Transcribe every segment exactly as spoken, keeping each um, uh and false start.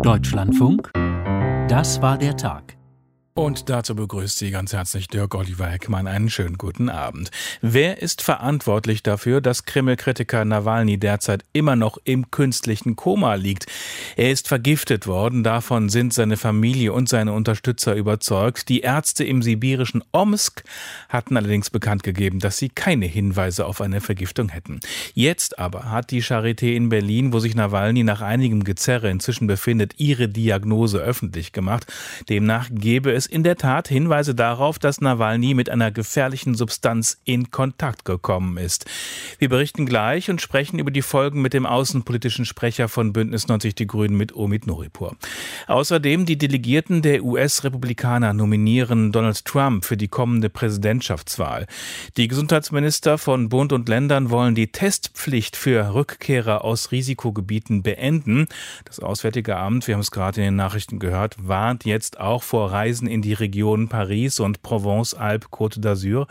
Deutschlandfunk, das war der Tag. Und dazu begrüßt Sie ganz herzlich Dirk Oliver Heckmann. Einen schönen guten Abend. Wer ist verantwortlich dafür, dass Kreml-Kritiker Nawalny derzeit immer noch im künstlichen Koma liegt? Er ist vergiftet worden, davon sind seine Familie und seine Unterstützer überzeugt. Die Ärzte im sibirischen Omsk hatten allerdings bekannt gegeben, dass sie keine Hinweise auf eine Vergiftung hätten. Jetzt aber hat die Charité in Berlin, wo sich Nawalny nach einigem Gezerre inzwischen befindet, ihre Diagnose öffentlich gemacht. Demnach gebe es in der Tat Hinweise darauf, dass Nawalny mit einer gefährlichen Substanz in Kontakt gekommen ist. Wir berichten gleich und sprechen über die Folgen mit dem außenpolitischen Sprecher von Bündnis neunzig Die Grünen, mit Omid Noripur. Außerdem die Delegierten der U S-Republikaner nominieren Donald Trump für die kommende Präsidentschaftswahl. Die Gesundheitsminister von Bund und Ländern wollen die Testpflicht für Rückkehrer aus Risikogebieten beenden. Das Auswärtige Amt, wir haben es gerade in den Nachrichten gehört, warnt jetzt auch vor Reisen in die Regionen Paris und Provence-Alpes-Côte d'Azur.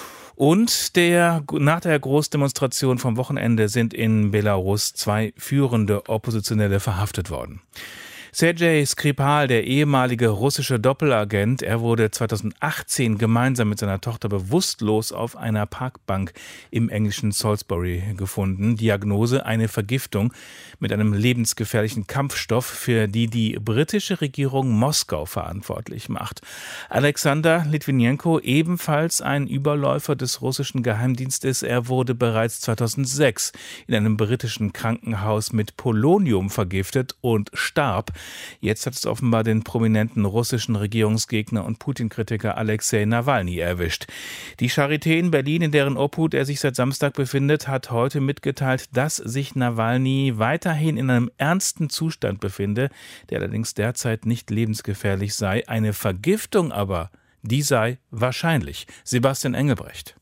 Und der, nach der Großdemonstration vom Wochenende sind in Belarus zwei führende Oppositionelle verhaftet worden. Sergei Skripal, der ehemalige russische Doppelagent, er wurde zweitausendachtzehn gemeinsam mit seiner Tochter bewusstlos auf einer Parkbank im englischen Salisbury gefunden. Diagnose: eine Vergiftung mit einem lebensgefährlichen Kampfstoff, für die die britische Regierung Moskau verantwortlich macht. Alexander Litwinenko, ebenfalls ein Überläufer des russischen Geheimdienstes, er wurde bereits zweitausendsechs in einem britischen Krankenhaus mit Polonium vergiftet und starb. Jetzt hat es offenbar den prominenten russischen Regierungsgegner und Putin-Kritiker Alexei Nawalny erwischt. Die Charité in Berlin, in deren Obhut er sich seit Samstag befindet, hat heute mitgeteilt, dass sich Nawalny weiterhin in einem ernsten Zustand befinde, der allerdings derzeit nicht lebensgefährlich sei. Eine Vergiftung aber, die sei wahrscheinlich. Sebastian Engelbrecht.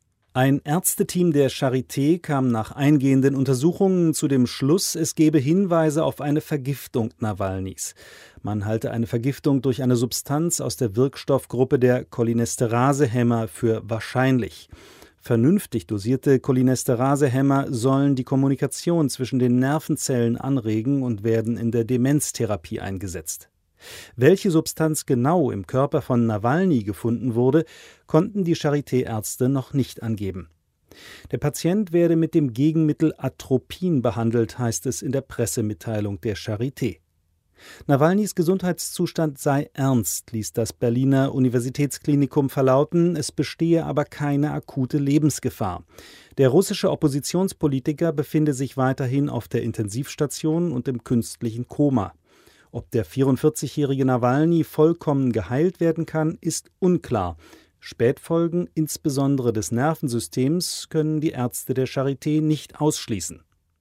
Ein Ärzteteam der Charité kam nach eingehenden Untersuchungen zu dem Schluss, es gebe Hinweise auf eine Vergiftung Nawalnys. Man halte eine Vergiftung durch eine Substanz aus der Wirkstoffgruppe der Cholinesterasehemmer für wahrscheinlich. Vernünftig dosierte Cholinesterasehemmer sollen die Kommunikation zwischen den Nervenzellen anregen und werden in der Demenztherapie eingesetzt. Welche Substanz genau im Körper von Nawalny gefunden wurde, konnten die Charité-Ärzte noch nicht angeben. Der Patient werde mit dem Gegenmittel Atropin behandelt, heißt es in der Pressemitteilung der Charité. Nawalnys Gesundheitszustand sei ernst, ließ das Berliner Universitätsklinikum verlauten, es bestehe aber keine akute Lebensgefahr. Der russische Oppositionspolitiker befinde sich weiterhin auf der Intensivstation und im künstlichen Koma. Ob der vierundvierzigjährige Nawalny vollkommen geheilt werden kann, ist unklar. Spätfolgen, insbesondere des Nervensystems, können die Ärzte der Charité nicht ausschließen.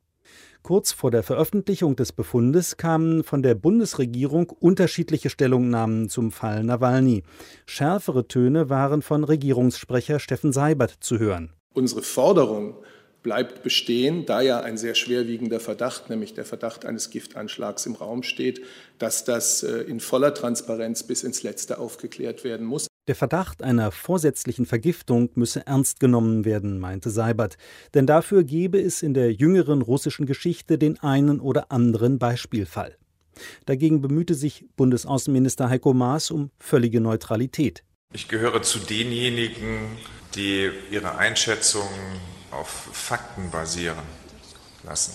Kurz vor der Veröffentlichung des Befundes kamen von der Bundesregierung unterschiedliche Stellungnahmen zum Fall Nawalny. Schärfere Töne waren von Regierungssprecher Steffen Seibert zu hören. Unsere Forderung bleibt bestehen, da ja ein sehr schwerwiegender Verdacht, nämlich der Verdacht eines Giftanschlags im Raum steht, dass das in voller Transparenz bis ins Letzte aufgeklärt werden muss. Der Verdacht einer vorsätzlichen Vergiftung müsse ernst genommen werden, meinte Seibert. Denn dafür gebe es in der jüngeren russischen Geschichte den einen oder anderen Beispielfall. Dagegen bemühte sich Bundesaußenminister Heiko Maas um völlige Neutralität. Ich gehöre zu denjenigen, die ihre Einschätzungen auf Fakten basieren lassen.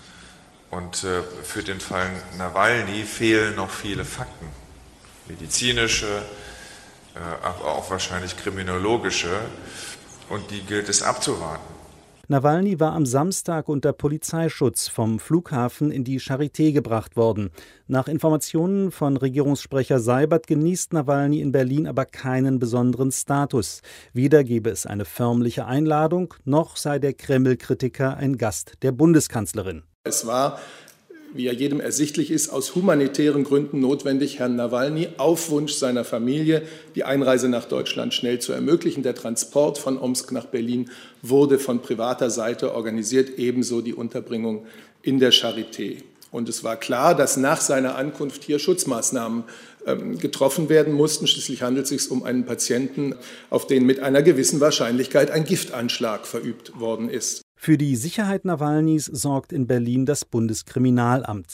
Und äh, für den Fall Nawalny fehlen noch viele Fakten. Medizinische, äh, aber auch wahrscheinlich kriminologische. Und die gilt es abzuwarten. Nawalny war am Samstag unter Polizeischutz vom Flughafen in die Charité gebracht worden. Nach Informationen von Regierungssprecher Seibert genießt Nawalny in Berlin aber keinen besonderen Status. Weder gebe es eine förmliche Einladung, noch sei der Kreml-Kritiker ein Gast der Bundeskanzlerin. Es war, wie ja jedem ersichtlich ist, aus humanitären Gründen notwendig, Herrn Nawalny auf Wunsch seiner Familie die Einreise nach Deutschland schnell zu ermöglichen. Der Transport von Omsk nach Berlin wurde von privater Seite organisiert, ebenso die Unterbringung in der Charité. Und es war klar, dass nach seiner Ankunft hier Schutzmaßnahmen ähm, getroffen werden mussten. Schließlich handelt es sich um einen Patienten, auf den mit einer gewissen Wahrscheinlichkeit ein Giftanschlag verübt worden ist. Für die Sicherheit Nawalnys sorgt in Berlin das Bundeskriminalamt.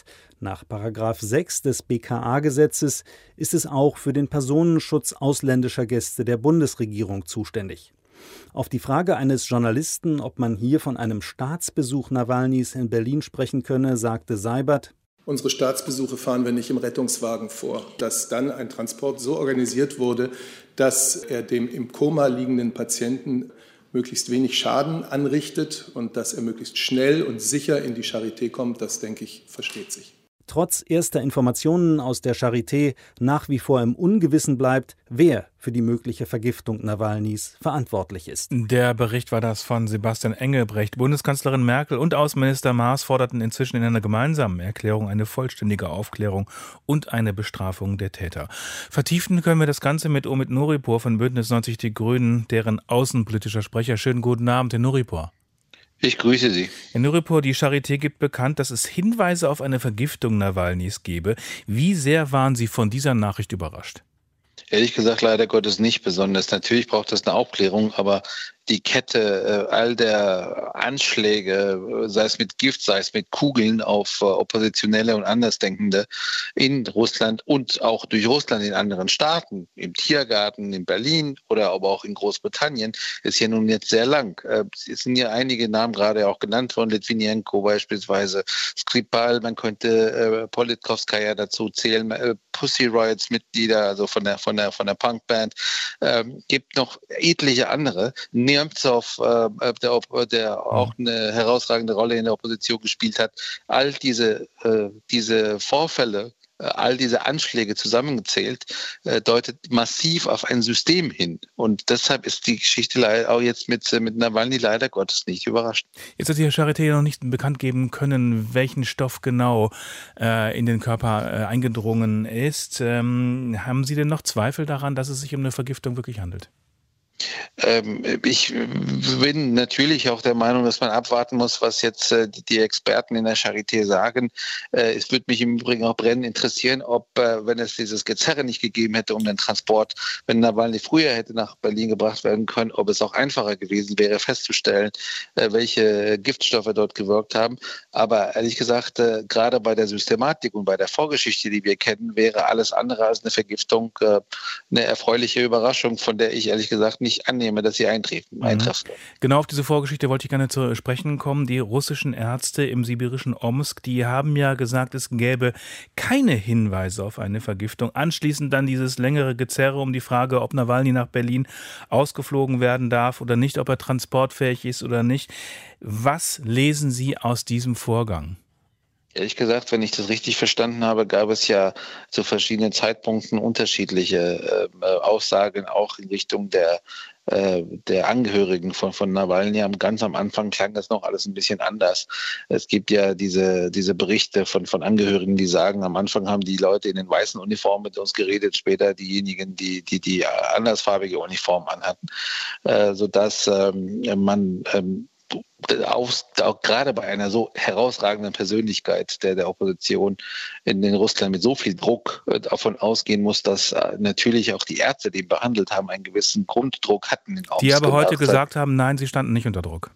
Nach Paragraph sechs des B K A-Gesetzes ist es auch für den Personenschutz ausländischer Gäste der Bundesregierung zuständig. Auf die Frage eines Journalisten, ob man hier von einem Staatsbesuch Nawalnys in Berlin sprechen könne, sagte Seibert: Unsere Staatsbesuche fahren wir nicht im Rettungswagen vor. Dass dann ein Transport so organisiert wurde, dass er dem im Koma liegenden Patienten möglichst wenig Schaden anrichtet und dass er möglichst schnell und sicher in die Charité kommt, das, denke ich, versteht sich. Trotz erster Informationen aus der Charité nach wie vor im Ungewissen bleibt, wer für die mögliche Vergiftung Nawalnys verantwortlich ist. Der Bericht war das von Sebastian Engelbrecht. Bundeskanzlerin Merkel und Außenminister Maas forderten inzwischen in einer gemeinsamen Erklärung eine vollständige Aufklärung und eine Bestrafung der Täter. Vertiefen können wir das Ganze mit Omid Nuripur von Bündnis neunzig Die Grünen, deren außenpolitischer Sprecher. Schönen guten Abend, Herr Nuripur. Ich grüße Sie. Herr Nuripur, die Charité gibt bekannt, dass es Hinweise auf eine Vergiftung Nawalnys gebe. Wie sehr waren Sie von dieser Nachricht überrascht? Ehrlich gesagt, leider Gottes nicht besonders. Natürlich braucht es eine Aufklärung, aber die Kette äh, all der Anschläge, sei es mit Gift, sei es mit Kugeln auf äh, Oppositionelle und Andersdenkende in Russland und auch durch Russland in anderen Staaten, im Tiergarten in Berlin oder aber auch in Großbritannien, ist ja nun jetzt sehr lang. Äh, es sind ja einige Namen gerade auch genannt worden, Litvinenko beispielsweise, Skripal, man könnte äh, Politkovskaya dazu zählen, äh, Pussy Riots Mitglieder, also von der von der von der Punkband, äh, gibt noch etliche andere. Nemtsov, äh, der, der auch eine herausragende Rolle in der Opposition gespielt hat. All diese, äh, diese Vorfälle, äh, all diese Anschläge zusammengezählt, äh, deutet massiv auf ein System hin. Und deshalb ist die Geschichte auch jetzt mit, mit Nawalny leider Gottes nicht überrascht. Jetzt hat die Charité noch nicht bekannt geben können, welchen Stoff genau äh, in den Körper äh, eingedrungen ist. Ähm, haben Sie denn noch Zweifel daran, dass es sich um eine Vergiftung wirklich handelt? Ich bin natürlich auch der Meinung, dass man abwarten muss, was jetzt die Experten in der Charité sagen. Es würde mich im Übrigen auch brennend interessieren, ob, wenn es dieses Gezerre nicht gegeben hätte um den Transport, wenn Nawalny früher hätte nach Berlin gebracht werden können, ob es auch einfacher gewesen wäre, festzustellen, welche Giftstoffe dort gewirkt haben. Aber ehrlich gesagt, gerade bei der Systematik und bei der Vorgeschichte, die wir kennen, wäre alles andere als eine Vergiftung eine erfreuliche Überraschung, von der ich ehrlich gesagt nicht annehme, dass sie eintreffen. Mhm. Genau auf diese Vorgeschichte wollte ich gerne zu sprechen kommen. Die russischen Ärzte im sibirischen Omsk, die haben ja gesagt, es gäbe keine Hinweise auf eine Vergiftung. Anschließend dann dieses längere Gezerre um die Frage, ob Nawalny nach Berlin ausgeflogen werden darf oder nicht, ob er transportfähig ist oder nicht. Was lesen Sie aus diesem Vorgang? Ehrlich gesagt, wenn ich das richtig verstanden habe, gab es ja zu verschiedenen Zeitpunkten unterschiedliche äh, Aussagen, auch in Richtung der, äh, der Angehörigen von, von Nawalny. Ganz am Anfang klang das noch alles ein bisschen anders. Es gibt ja diese, diese Berichte von, von Angehörigen, die sagen, am Anfang haben die Leute in den weißen Uniformen mit uns geredet, später diejenigen, die die, die andersfarbige Uniformen anhatten, äh, sodass ähm, man ähm, Auch, auch gerade bei einer so herausragenden Persönlichkeit der, der Opposition in, in Russland mit so viel Druck äh, davon ausgehen muss, dass äh, natürlich auch die Ärzte, die ihn behandelt haben, einen gewissen Grunddruck hatten. In die aber heute gesagt haben, nein, sie standen nicht unter Druck.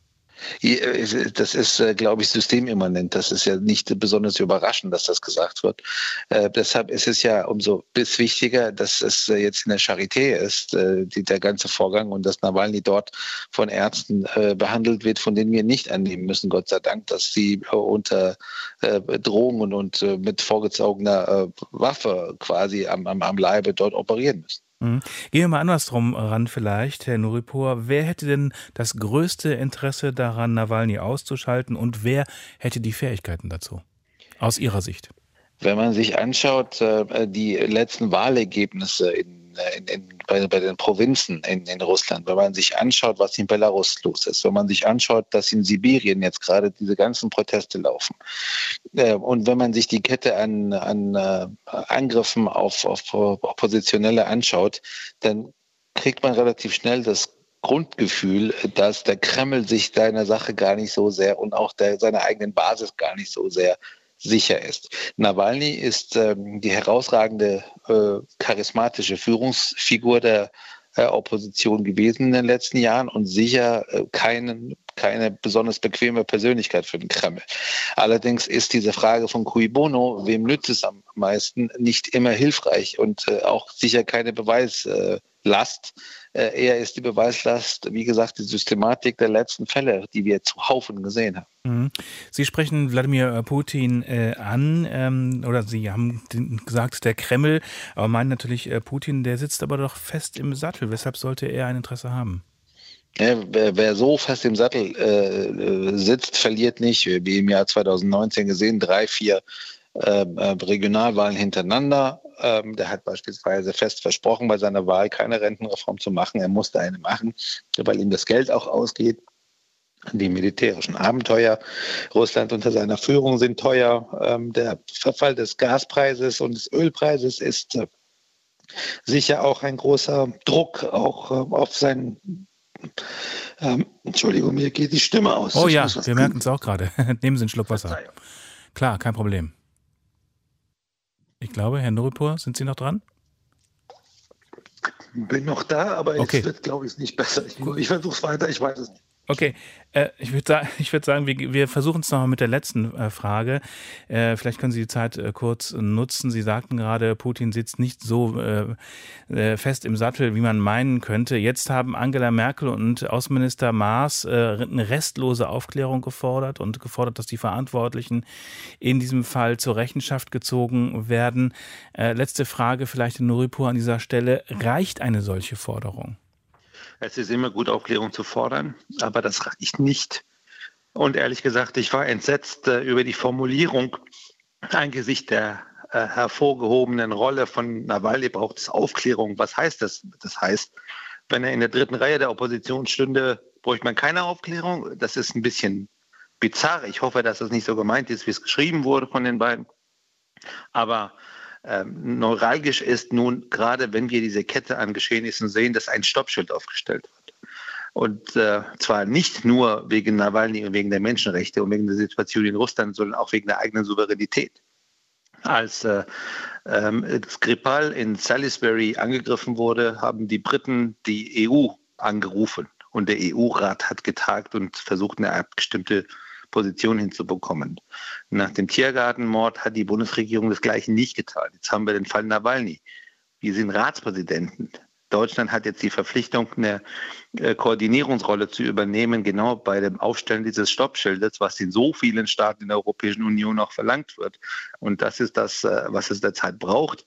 Das ist, glaube ich, systemimmanent. Das ist ja nicht besonders überraschend, dass das gesagt wird. Äh, deshalb ist es ja umso wichtiger, dass es jetzt in der Charité ist, äh, die, der ganze Vorgang, und dass Nawalny dort von Ärzten äh, behandelt wird, von denen wir nicht annehmen müssen, Gott sei Dank, dass sie äh, unter äh, Drohungen und äh, mit vorgezogener äh, Waffe quasi am, am, am Leibe dort operieren müssen. Mhm. Gehen wir mal andersrum ran vielleicht, Herr Nuripur. Wer hätte denn das größte Interesse daran, Nawalny auszuschalten, und wer hätte die Fähigkeiten dazu, aus Ihrer Sicht? Wenn man sich anschaut, die letzten Wahlergebnisse in, in, in, bei, bei den Provinzen in, in Russland, wenn man sich anschaut, was in Belarus los ist, wenn man sich anschaut, dass in Sibirien jetzt gerade diese ganzen Proteste laufen, und wenn man sich die Kette an, an Angriffen auf, auf Oppositionelle anschaut, dann kriegt man relativ schnell das Grundgefühl, dass der Kreml sich seiner Sache gar nicht so sehr und auch der, seiner eigenen Basis gar nicht so sehr sicher ist. Nawalny ist ähm, die herausragende, äh, charismatische Führungsfigur der äh, Opposition gewesen in den letzten Jahren und sicher äh, keinen keine besonders bequeme Persönlichkeit für den Kreml. Allerdings ist diese Frage von cui bono, wem nützt es am meisten, nicht immer hilfreich und äh, auch sicher keine Beweislast. Äh, eher ist die Beweislast, wie gesagt, die Systematik der letzten Fälle, die wir zuhaufen gesehen haben. Sie sprechen Wladimir Putin äh, an, ähm, oder Sie haben gesagt, der Kreml, aber meinen natürlich äh, Putin, der sitzt aber doch fest im Sattel. Weshalb sollte er ein Interesse haben? Ja, wer, wer so fest im Sattel äh, sitzt, verliert nicht. Wie im Jahr zweitausendneunzehn gesehen, drei, vier äh, Regionalwahlen hintereinander. Ähm, der hat beispielsweise fest versprochen, bei seiner Wahl keine Rentenreform zu machen. Er musste eine machen, weil ihm das Geld auch ausgeht. Die militärischen Abenteuer Russland unter seiner Führung sind teuer. Ähm, der Verfall des Gaspreises und des Ölpreises ist äh, sicher auch ein großer Druck auch äh, auf seinen Ähm, Entschuldigung, mir geht die Stimme aus. Oh ja, wir merken es auch gerade. Nehmen Sie einen Schluck Wasser. Klar, kein Problem. Ich glaube, Herr Nuripur, sind Sie noch dran? Bin noch da, aber okay. Es wird, glaube ich, nicht besser. Ich, ich versuche es weiter, ich weiß es nicht. Okay, äh, ich würde sa- ich würd sagen, wir, wir versuchen es nochmal mit der letzten äh, Frage. Äh, vielleicht können Sie die Zeit äh, kurz nutzen. Sie sagten gerade, Putin sitzt nicht so äh, äh, fest im Sattel, wie man meinen könnte. Jetzt haben Angela Merkel und Außenminister Maas äh, eine restlose Aufklärung gefordert und gefordert, dass die Verantwortlichen in diesem Fall zur Rechenschaft gezogen werden. Äh, letzte Frage vielleicht in Nuripur an dieser Stelle. Reicht eine solche Forderung? Es ist immer gut, Aufklärung zu fordern, aber das reicht nicht. Und ehrlich gesagt, ich war entsetzt äh, über die Formulierung. Angesichts der äh, hervorgehobenen Rolle von Nawalny braucht es Aufklärung. Was heißt das? Das heißt, wenn er in der dritten Reihe der Opposition stünde, bräuchte man keine Aufklärung. Das ist ein bisschen bizarr. Ich hoffe, dass das nicht so gemeint ist, wie es geschrieben wurde von den beiden. Aber Ähm, neuralgisch ist nun, gerade wenn wir diese Kette an Geschehnissen sehen, dass ein Stoppschild aufgestellt wird. Und äh, zwar nicht nur wegen Nawalny und wegen der Menschenrechte und wegen der Situation in Russland, sondern auch wegen der eigenen Souveränität. Als äh, ähm, Skripal in Salisbury angegriffen wurde, haben die Briten die E U angerufen und der E U-Rat hat getagt und versucht, eine abgestimmte Position hinzubekommen. Nach dem Tiergartenmord hat die Bundesregierung das Gleiche nicht getan. Jetzt haben wir den Fall Nawalny. Wir sind Ratspräsidenten. Deutschland hat jetzt die Verpflichtung, eine äh, Koordinierungsrolle zu übernehmen, genau bei dem Aufstellen dieses Stoppschildes, was in so vielen Staaten in der Europäischen Union auch verlangt wird. Und das ist das, äh, was es derzeit braucht.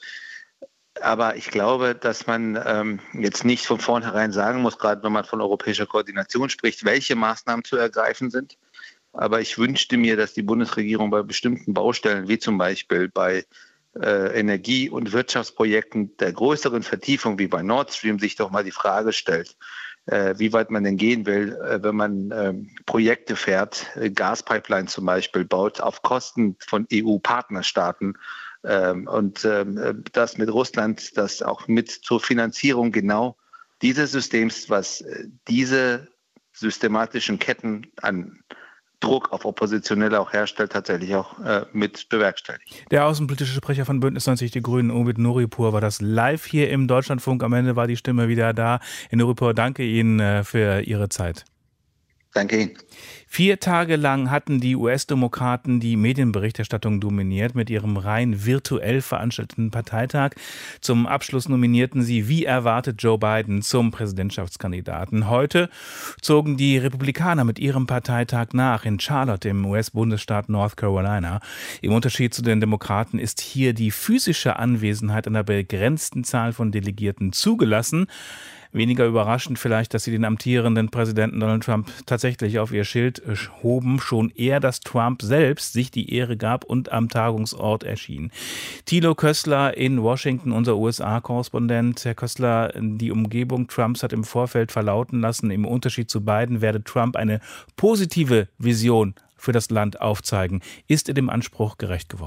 Aber ich glaube, dass man ähm, jetzt nicht von vornherein sagen muss, gerade wenn man von europäischer Koordination spricht, welche Maßnahmen zu ergreifen sind. Aber ich wünschte mir, dass die Bundesregierung bei bestimmten Baustellen, wie zum Beispiel bei äh, Energie- und Wirtschaftsprojekten der größeren Vertiefung, wie bei Nord Stream, sich doch mal die Frage stellt, äh, wie weit man denn gehen will, äh, wenn man äh, Projekte fährt, äh, Gaspipeline zum Beispiel baut, auf Kosten von E U-Partnerstaaten. Ähm, und ähm, das mit Russland, das auch mit zur Finanzierung genau dieses Systems, was äh, diese systematischen Ketten an Druck auf Oppositionelle auch herstellt, tatsächlich auch äh, mit bewerkstelligt. Der außenpolitische Sprecher von Bündnis neunzig Die Grünen, Omid Nuripur, war das live hier im Deutschlandfunk. Am Ende war die Stimme wieder da. Herr Nuripur, danke Ihnen äh, für Ihre Zeit. Danke Ihnen. Vier Tage lang hatten die U S-Demokraten die Medienberichterstattung dominiert mit ihrem rein virtuell veranstalteten Parteitag. Zum Abschluss nominierten sie, wie erwartet, Joe Biden zum Präsidentschaftskandidaten. Heute zogen die Republikaner mit ihrem Parteitag nach in Charlotte im U S-Bundesstaat North Carolina. Im Unterschied zu den Demokraten ist hier die physische Anwesenheit einer begrenzten Zahl von Delegierten zugelassen. Weniger überraschend vielleicht, dass sie den amtierenden Präsidenten Donald Trump tatsächlich auf ihr Schild hoben, schon eher, dass Trump selbst sich die Ehre gab und am Tagungsort erschien. Thilo Kössler in Washington, unser U S A-Korrespondent. Herr Kössler, die Umgebung Trumps hat im Vorfeld verlauten lassen, im Unterschied zu Biden werde Trump eine positive Vision für das Land aufzeigen. Ist er dem Anspruch gerecht geworden?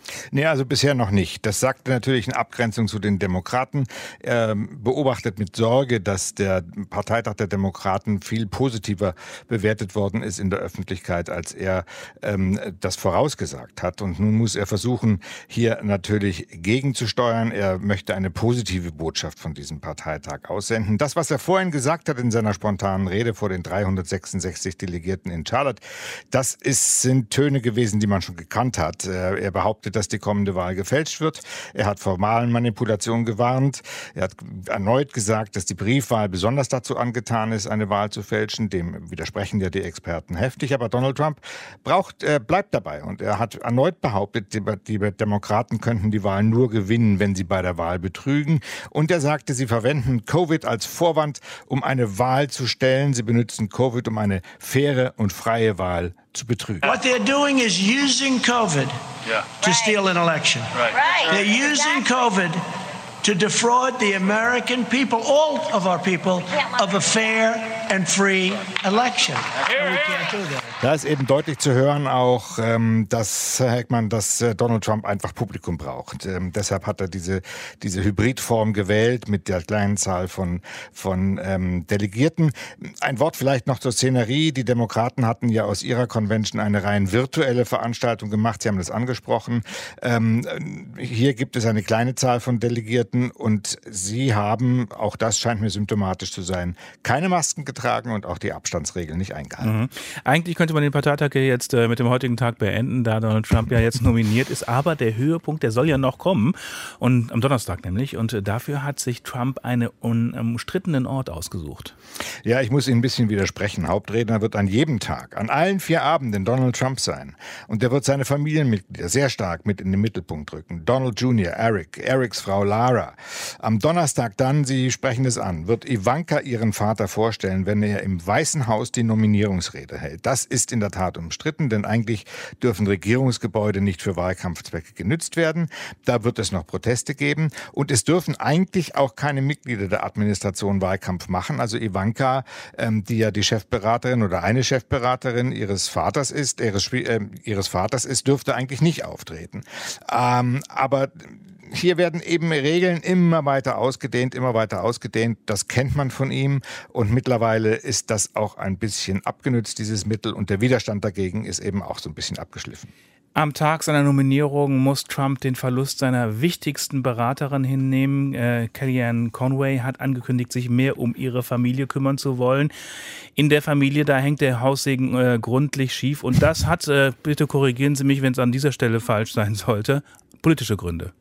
Nee, also bisher noch nicht. Das sagt natürlich in Abgrenzung zu den Demokraten. Er beobachtet mit Sorge, dass der Parteitag der Demokraten viel positiver bewertet worden ist in der Öffentlichkeit, als er ähm, das vorausgesagt hat. Und nun muss er versuchen, hier natürlich gegenzusteuern. Er möchte eine positive Botschaft von diesem Parteitag aussenden. Das, was er vorhin gesagt hat in seiner spontanen Rede vor den dreihundertsechsundsechzig Delegierten in Charlotte, das ist, sind Töne gewesen, die man schon gekannt hat. Er behauptet, dass die kommende Wahl gefälscht wird. Er hat vor Wahlenmanipulationen gewarnt. Er hat erneut gesagt, dass die Briefwahl besonders dazu angetan ist, eine Wahl zu fälschen. Dem widersprechen ja die Experten heftig. Aber Donald Trump braucht, äh, bleibt dabei. Und er hat erneut behauptet, die, die Demokraten könnten die Wahl nur gewinnen, wenn sie bei der Wahl betrügen. Und er sagte, sie verwenden Covid als Vorwand, um eine Wahl zu stellen. Sie benutzen Covid, um eine faire und freie Wahl zu betrügen. What they're doing is using COVID yeah. to right. steal an election. Right. Right. They're using COVID to defraud the American people, all of our people, of a fair and free election. And we can't do that. Da ist eben deutlich zu hören auch, ähm, dass, Herr Heckmann, dass äh, Donald Trump einfach Publikum braucht. Ähm, deshalb hat er diese, diese Hybridform gewählt mit der kleinen Zahl von, von ähm, Delegierten. Ein Wort vielleicht noch zur Szenerie. Die Demokraten hatten ja aus ihrer Convention eine rein virtuelle Veranstaltung gemacht. Sie haben das angesprochen. Ähm, hier gibt es eine kleine Zahl von Delegierten und sie haben, auch das scheint mir symptomatisch zu sein, keine Masken getragen und auch die Abstandsregeln nicht eingehalten. Mhm. Eigentlich könnte man den Parteitag jetzt äh, mit dem heutigen Tag beenden, da Donald Trump ja jetzt nominiert ist. Aber der Höhepunkt, der soll ja noch kommen. Und am Donnerstag nämlich. Und äh, dafür hat sich Trump einen umstrittenen Ort ausgesucht. Ja, ich muss Ihnen ein bisschen widersprechen. Hauptredner wird an jedem Tag, an allen vier Abenden Donald Trump sein. Und der wird seine Familienmitglieder sehr stark mit in den Mittelpunkt rücken. Donald Junior, Eric, Erics Frau Lara. Am Donnerstag dann, Sie sprechen es an, wird Ivanka ihren Vater vorstellen, wenn er im Weißen Haus die Nominierungsrede hält. Das ist in der Tat umstritten, denn eigentlich dürfen Regierungsgebäude nicht für Wahlkampfzwecke genützt werden. Da wird es noch Proteste geben. Und es dürfen eigentlich auch keine Mitglieder der Administration Wahlkampf machen. Also Ivanka, ähm, die ja die Chefberaterin oder eine Chefberaterin ihres Vaters ist, ihres, äh, ihres Vaters ist, dürfte eigentlich nicht auftreten. Ähm, aber hier werden eben Regeln immer weiter ausgedehnt, immer weiter ausgedehnt. Das kennt man von ihm und mittlerweile ist das auch ein bisschen abgenützt, dieses Mittel, und der Widerstand dagegen ist eben auch so ein bisschen abgeschliffen. Am Tag seiner Nominierung muss Trump den Verlust seiner wichtigsten Beraterin hinnehmen. Äh, Kellyanne Conway hat angekündigt, sich mehr um ihre Familie kümmern zu wollen. In der Familie, da hängt der Haussegen äh, gründlich schief. Und das hat, äh, bitte korrigieren Sie mich, wenn es an dieser Stelle falsch sein sollte, politische Gründe.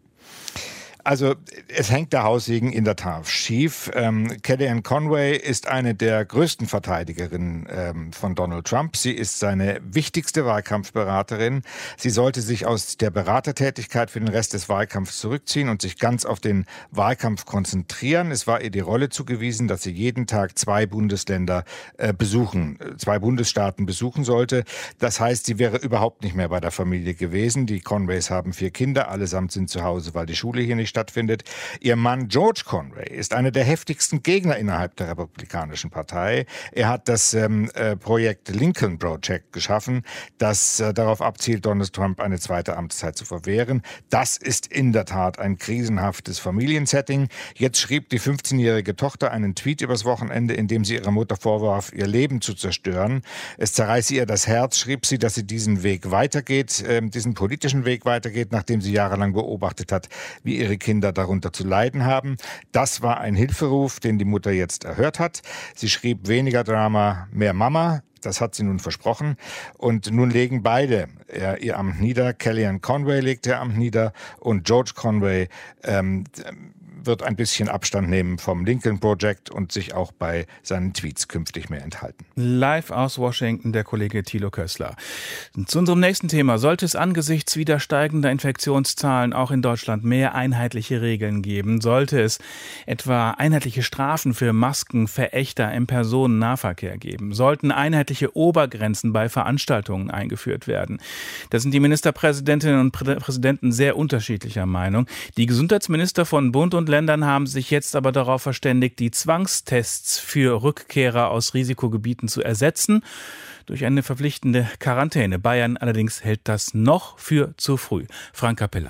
Also es hängt der Haussegen in der Tat schief. Ähm, Kellyanne Conway ist eine der größten Verteidigerinnen ähm, von Donald Trump. Sie ist seine wichtigste Wahlkampfberaterin. Sie sollte sich aus der Beratertätigkeit für den Rest des Wahlkampfs zurückziehen und sich ganz auf den Wahlkampf konzentrieren. Es war ihr die Rolle zugewiesen, dass sie jeden Tag zwei Bundesländer äh, besuchen, zwei Bundesstaaten besuchen sollte. Das heißt, sie wäre überhaupt nicht mehr bei der Familie gewesen. Die Conways haben vier Kinder, allesamt sind zu Hause, weil die Schule hier nicht stattfindet. Ihr Mann George Conway ist einer der heftigsten Gegner innerhalb der Republikanischen Partei. Er hat das ähm, äh, Projekt Lincoln Project geschaffen, das äh, darauf abzielt, Donald Trump eine zweite Amtszeit zu verwehren. Das ist in der Tat ein krisenhaftes Familiensetting. Jetzt schrieb die fünfzehnjährige Tochter einen Tweet übers Wochenende, in dem sie ihrer Mutter vorwarf, ihr Leben zu zerstören. Es zerreiße ihr das Herz, schrieb sie, dass sie diesen Weg weitergeht, äh, diesen politischen Weg weitergeht, nachdem sie jahrelang beobachtet hat, wie ihre Kinder darunter zu leiden haben. Das war ein Hilferuf, den die Mutter jetzt erhört hat. Sie schrieb, weniger Drama, mehr Mama. Das hat sie nun versprochen. Und nun legen beide äh, ihr Amt nieder. Kellyanne Conway legt ihr Amt nieder und George Conway ähm, wird ein bisschen Abstand nehmen vom Lincoln Project und sich auch bei seinen Tweets künftig mehr enthalten. Live aus Washington der Kollege Thilo Kössler. Zu unserem nächsten Thema. Sollte es angesichts wieder steigender Infektionszahlen auch in Deutschland mehr einheitliche Regeln geben? Sollte es etwa einheitliche Strafen für Maskenverächter im Personennahverkehr geben? Sollten einheitliche Obergrenzen bei Veranstaltungen eingeführt werden? Da sind die Ministerpräsidentinnen und Präsidenten sehr unterschiedlicher Meinung. Die Gesundheitsminister von Bund und Ländern haben sich jetzt aber darauf verständigt, die Zwangstests für Rückkehrer aus Risikogebieten zu ersetzen durch eine verpflichtende Quarantäne. Bayern allerdings hält das noch für zu früh. Frank Capellan.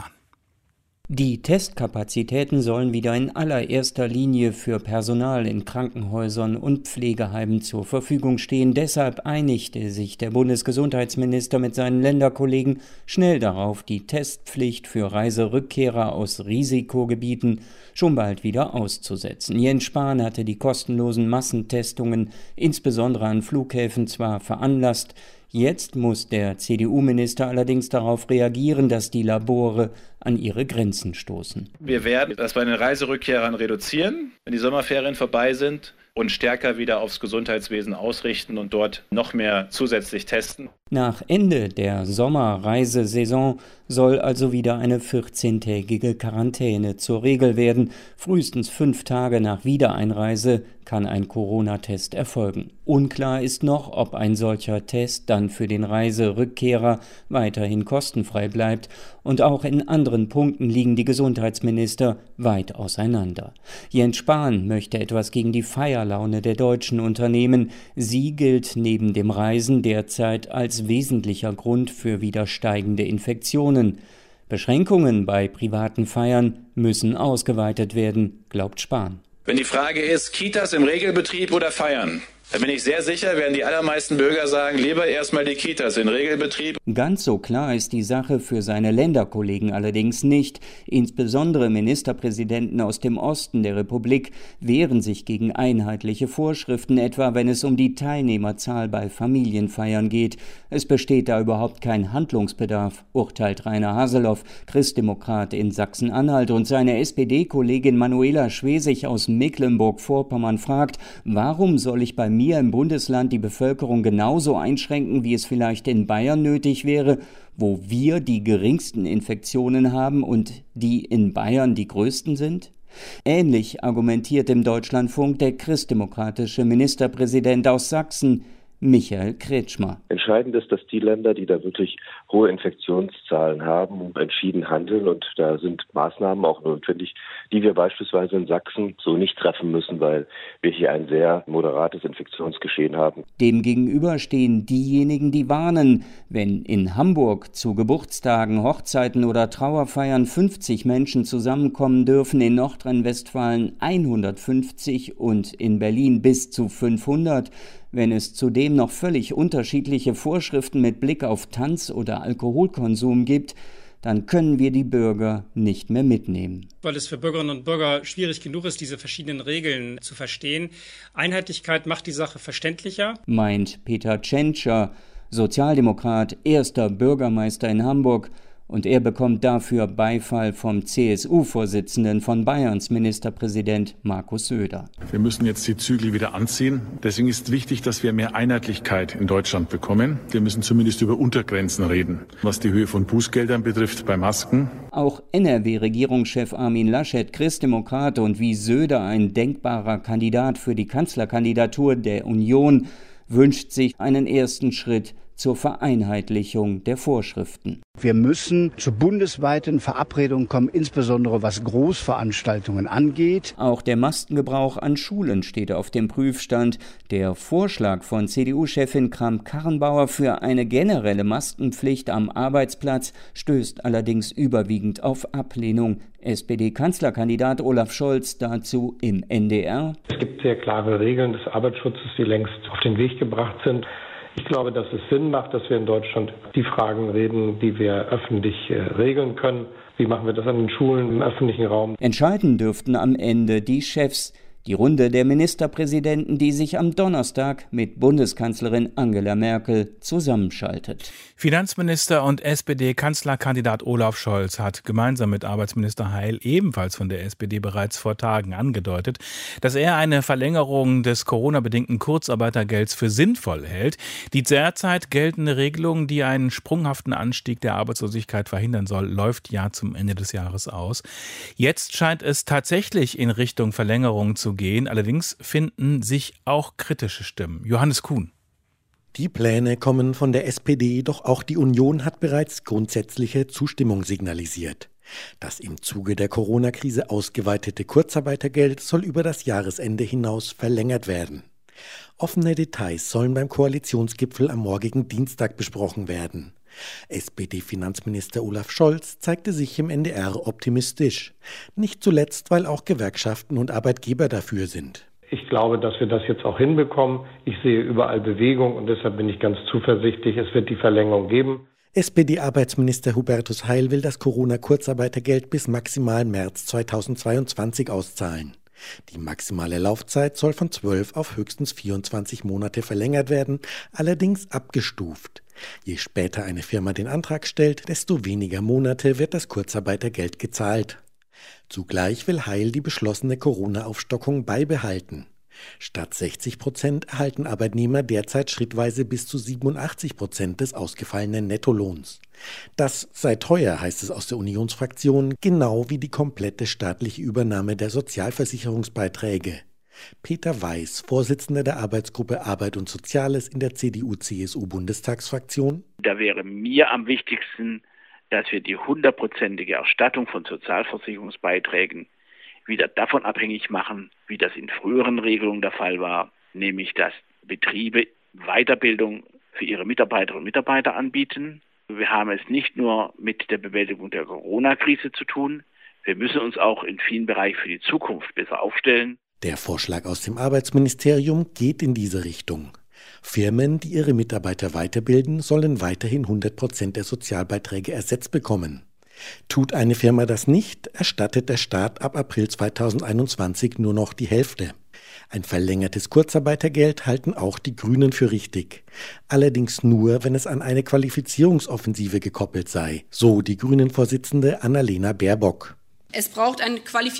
Die Testkapazitäten sollen wieder in allererster Linie für Personal in Krankenhäusern und Pflegeheimen zur Verfügung stehen. Deshalb einigte sich der Bundesgesundheitsminister mit seinen Länderkollegen schnell darauf, die Testpflicht für Reiserückkehrer aus Risikogebieten schon bald wieder auszusetzen. Jens Spahn hatte die kostenlosen Massentestungen insbesondere an Flughäfen zwar veranlasst, jetzt muss der C D U-Minister allerdings darauf reagieren, dass die Labore an ihre Grenzen stoßen. Wir werden das bei den Reiserückkehrern reduzieren, wenn die Sommerferien vorbei sind, und stärker wieder aufs Gesundheitswesen ausrichten und dort noch mehr zusätzlich testen. Nach Ende der Sommerreisesaison soll also wieder eine vierzehntägige Quarantäne zur Regel werden. Frühestens fünf Tage nach Wiedereinreise kann ein Corona-Test erfolgen. Unklar ist noch, ob ein solcher Test dann für den Reiserückkehrer weiterhin kostenfrei bleibt. Und auch in anderen Punkten liegen die Gesundheitsminister weit auseinander. Jens Spahn möchte etwas gegen die Feierlaune der deutschen unternehmen. Sie gilt neben dem Reisen derzeit als wesentlicher Grund für wieder steigende Infektionen. Beschränkungen bei privaten Feiern müssen ausgeweitet werden, glaubt Spahn. Wenn die Frage ist, Kitas im Regelbetrieb oder Feiern, da bin ich sehr sicher, werden die allermeisten Bürger sagen, lieber erstmal die Kitas in Regelbetrieb. Ganz so klar ist die Sache für seine Länderkollegen allerdings nicht. Insbesondere Ministerpräsidenten aus dem Osten der Republik wehren sich gegen einheitliche Vorschriften, etwa wenn es um die Teilnehmerzahl bei Familienfeiern geht. Es besteht da überhaupt kein Handlungsbedarf, urteilt Rainer Haseloff, Christdemokrat in Sachsen-Anhalt. Und seine S P D-Kollegin Manuela Schwesig aus Mecklenburg-Vorpommern fragt, warum soll ich bei mir im Bundesland die Bevölkerung genauso einschränken, wie es vielleicht in Bayern nötig wäre, wo wir die geringsten Infektionen haben und die in Bayern die größten sind? Ähnlich argumentiert im Deutschlandfunk der christdemokratische Ministerpräsident aus Sachsen, Michael Kretschmer. Entscheidend ist, dass die Länder, die da wirklich hohe Infektionszahlen haben, entschieden handeln, und da sind Maßnahmen auch notwendig, die wir beispielsweise in Sachsen so nicht treffen müssen, weil wir hier ein sehr moderates Infektionsgeschehen haben. Demgegenüber stehen diejenigen, die warnen, wenn in Hamburg zu Geburtstagen, Hochzeiten oder Trauerfeiern fünfzig Menschen zusammenkommen dürfen, in Nordrhein-Westfalen hundertfünfzig und in Berlin bis zu fünfhundert. Wenn es zudem noch völlig unterschiedliche Vorschriften mit Blick auf Tanz- oder Alkoholkonsum gibt, dann können wir die Bürger nicht mehr mitnehmen. Weil es für Bürgerinnen und Bürger schwierig genug ist, diese verschiedenen Regeln zu verstehen. Einheitlichkeit macht die Sache verständlicher, meint Peter Tschentscher, Sozialdemokrat, erster Bürgermeister in Hamburg. Und er bekommt dafür Beifall vom C S U-Vorsitzenden von Bayerns Ministerpräsident Markus Söder. Wir müssen jetzt die Zügel wieder anziehen. Deswegen ist wichtig, dass wir mehr Einheitlichkeit in Deutschland bekommen. Wir müssen zumindest über Untergrenzen reden, was die Höhe von Bußgeldern betrifft bei Masken. Auch N R W-Regierungschef Armin Laschet, Christdemokrat und wie Söder ein denkbarer Kandidat für die Kanzlerkandidatur der Union, wünscht sich einen ersten Schritt zur Vereinheitlichung der Vorschriften. Wir müssen zu bundesweiten Verabredungen kommen, insbesondere was Großveranstaltungen angeht. Auch der Maskengebrauch an Schulen steht auf dem Prüfstand. Der Vorschlag von C D U-Chefin Kramp-Karrenbauer für eine generelle Maskenpflicht am Arbeitsplatz stößt allerdings überwiegend auf Ablehnung. S P D-Kanzlerkandidat Olaf Scholz dazu im N D R. Es gibt sehr klare Regeln des Arbeitsschutzes, die längst auf den Weg gebracht sind. Ich glaube, dass es Sinn macht, dass wir in Deutschland die Fragen reden, die wir öffentlich äh, regeln können. Wie machen wir das an den Schulen, im öffentlichen Raum? Entscheiden dürften am Ende die Chefs. Die Runde der Ministerpräsidenten, die sich am Donnerstag mit Bundeskanzlerin Angela Merkel zusammenschaltet. Finanzminister und S P D-Kanzlerkandidat Olaf Scholz hat gemeinsam mit Arbeitsminister Heil, ebenfalls von der S P D, bereits vor Tagen angedeutet, dass er eine Verlängerung des Corona-bedingten Kurzarbeitergelds für sinnvoll hält. Die derzeit geltende Regelung, die einen sprunghaften Anstieg der Arbeitslosigkeit verhindern soll, läuft ja zum Ende des Jahres aus. Jetzt scheint es tatsächlich in Richtung Verlängerung zu gehen. Allerdings finden sich auch kritische Stimmen. Johannes Kuhn. Die Pläne kommen von der S P D, doch auch die Union hat bereits grundsätzliche Zustimmung signalisiert. Das im Zuge der Corona-Krise ausgeweitete Kurzarbeitergeld soll über das Jahresende hinaus verlängert werden. Offene Details sollen beim Koalitionsgipfel am morgigen Dienstag besprochen werden. S P D-Finanzminister Olaf Scholz zeigte sich im N D R optimistisch. Nicht zuletzt, weil auch Gewerkschaften und Arbeitgeber dafür sind. Ich glaube, dass wir das jetzt auch hinbekommen. Ich sehe überall Bewegung und deshalb bin ich ganz zuversichtlich, es wird die Verlängerung geben. S P D-Arbeitsminister Hubertus Heil will das Corona-Kurzarbeitergeld bis maximal März zweitausendzweiundzwanzig auszahlen. Die maximale Laufzeit soll von zwölf auf höchstens vierundzwanzig Monate verlängert werden, allerdings abgestuft. Je später eine Firma den Antrag stellt, desto weniger Monate wird das Kurzarbeitergeld gezahlt. Zugleich will Heil die beschlossene Corona-Aufstockung beibehalten. Statt sechzig Prozent erhalten Arbeitnehmer derzeit schrittweise bis zu siebenundachtzig Prozent des ausgefallenen Nettolohns. Das sei teuer, heißt es aus der Unionsfraktion, genau wie die komplette staatliche Übernahme der Sozialversicherungsbeiträge. Peter Weiß, Vorsitzender der Arbeitsgruppe Arbeit und Soziales in der C D U C S U-Bundestagsfraktion. Da wäre mir am wichtigsten, dass wir die hundertprozentige Erstattung von Sozialversicherungsbeiträgen wieder davon abhängig machen, wie das in früheren Regelungen der Fall war, nämlich dass Betriebe Weiterbildung für ihre Mitarbeiterinnen und Mitarbeiter anbieten. Wir haben es nicht nur mit der Bewältigung der Corona-Krise zu tun, wir müssen uns auch in vielen Bereichen für die Zukunft besser aufstellen. Der Vorschlag aus dem Arbeitsministerium geht in diese Richtung. Firmen, die ihre Mitarbeiter weiterbilden, sollen weiterhin hundert Prozent der Sozialbeiträge ersetzt bekommen. Tut eine Firma das nicht, erstattet der Staat ab April zweitausendeinundzwanzig nur noch die Hälfte. Ein verlängertes Kurzarbeitergeld halten auch die Grünen für richtig. Allerdings nur, wenn es an eine Qualifizierungsoffensive gekoppelt sei, so die Grünen-Vorsitzende Annalena Baerbock. Es braucht ein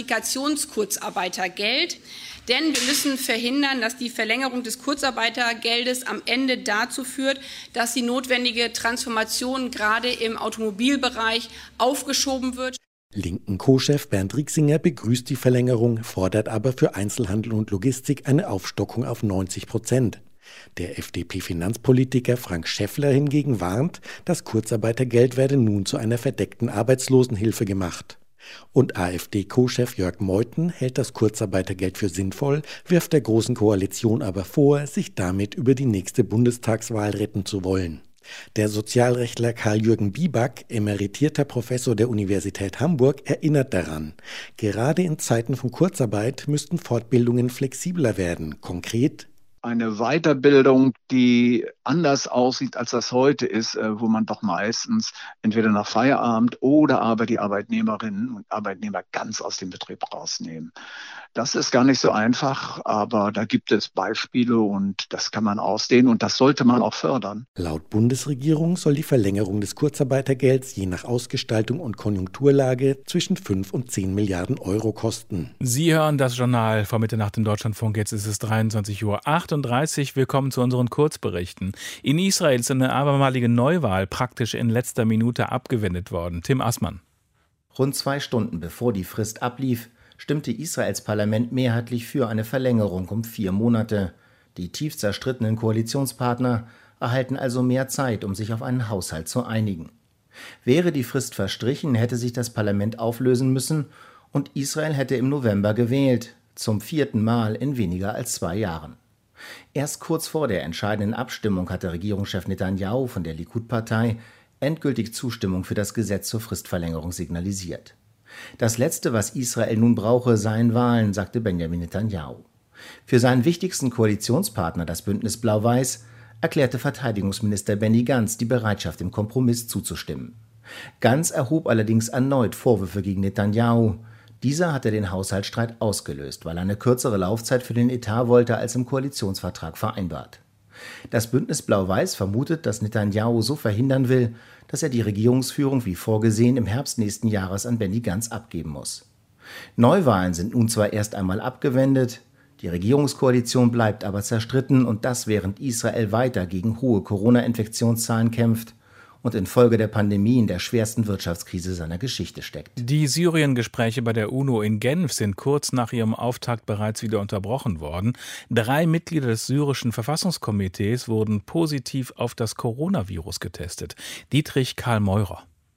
Qualifikationskurzarbeitergeld, denn wir müssen verhindern, dass die Verlängerung des Kurzarbeitergeldes am Ende dazu führt, dass die notwendige Transformation gerade im Automobilbereich aufgeschoben wird. Linken Co-Chef Bernd Rixinger begrüßt die Verlängerung, fordert aber für Einzelhandel und Logistik eine Aufstockung auf neunzig Prozent. Der F D P-Finanzpolitiker Frank Schäffler hingegen warnt, das Kurzarbeitergeld werde nun zu einer verdeckten Arbeitslosenhilfe gemacht. Und A f D-Co-Chef Jörg Meuthen hält das Kurzarbeitergeld für sinnvoll, wirft der Großen Koalition aber vor, sich damit über die nächste Bundestagswahl retten zu wollen. Der Sozialrechtler Karl-Jürgen Bieback, emeritierter Professor der Universität Hamburg, erinnert daran, gerade in Zeiten von Kurzarbeit müssten Fortbildungen flexibler werden. Konkret: eine Weiterbildung, die anders aussieht, als das heute ist, wo man doch meistens entweder nach Feierabend oder aber die Arbeitnehmerinnen und Arbeitnehmer ganz aus dem Betrieb rausnehmen. Das ist gar nicht so einfach, aber da gibt es Beispiele und das kann man ausdehnen und das sollte man auch fördern. Laut Bundesregierung soll die Verlängerung des Kurzarbeitergelds je nach Ausgestaltung und Konjunkturlage zwischen fünf und zehn Milliarden Euro kosten. Sie hören das Journal vor Mitternacht im Deutschlandfunk. Jetzt ist es dreiundzwanzig Uhr achtunddreißig. Willkommen zu unseren Kurzberichten. In Israel ist eine abermalige Neuwahl praktisch in letzter Minute abgewendet worden. Tim Assmann. Rund zwei Stunden bevor die Frist ablief, stimmte Israels Parlament mehrheitlich für eine Verlängerung um vier Monate. Die tief zerstrittenen Koalitionspartner erhalten also mehr Zeit, um sich auf einen Haushalt zu einigen. Wäre die Frist verstrichen, hätte sich das Parlament auflösen müssen und Israel hätte im November gewählt, zum vierten Mal in weniger als zwei Jahren. Erst kurz vor der entscheidenden Abstimmung hatte Regierungschef Netanyahu von der Likud-Partei endgültig Zustimmung für das Gesetz zur Fristverlängerung signalisiert. Das Letzte, was Israel nun brauche, seien Wahlen, sagte Benjamin Netanyahu. Für seinen wichtigsten Koalitionspartner, das Bündnis Blau-Weiß, erklärte Verteidigungsminister Benny Gantz die Bereitschaft, dem Kompromiss zuzustimmen. Gantz erhob allerdings erneut Vorwürfe gegen Netanyahu. Dieser hatte den Haushaltsstreit ausgelöst, weil er eine kürzere Laufzeit für den Etat wollte als im Koalitionsvertrag vereinbart. Das Bündnis Blau-Weiß vermutet, dass Netanyahu so verhindern will, dass er die Regierungsführung wie vorgesehen im Herbst nächsten Jahres an Benny Gantz abgeben muss. Neuwahlen sind nun zwar erst einmal abgewendet, die Regierungskoalition bleibt aber zerstritten und das während Israel weiter gegen hohe Corona-Infektionszahlen kämpft und infolge der Pandemie in der schwersten Wirtschaftskrise seiner Geschichte steckt. Die Syrien-Gespräche bei der UNO in Genf sind kurz nach ihrem Auftakt bereits wieder unterbrochen worden. Drei Mitglieder des syrischen Verfassungskomitees wurden positiv auf das Coronavirus getestet. Dietrich Karl Meurer.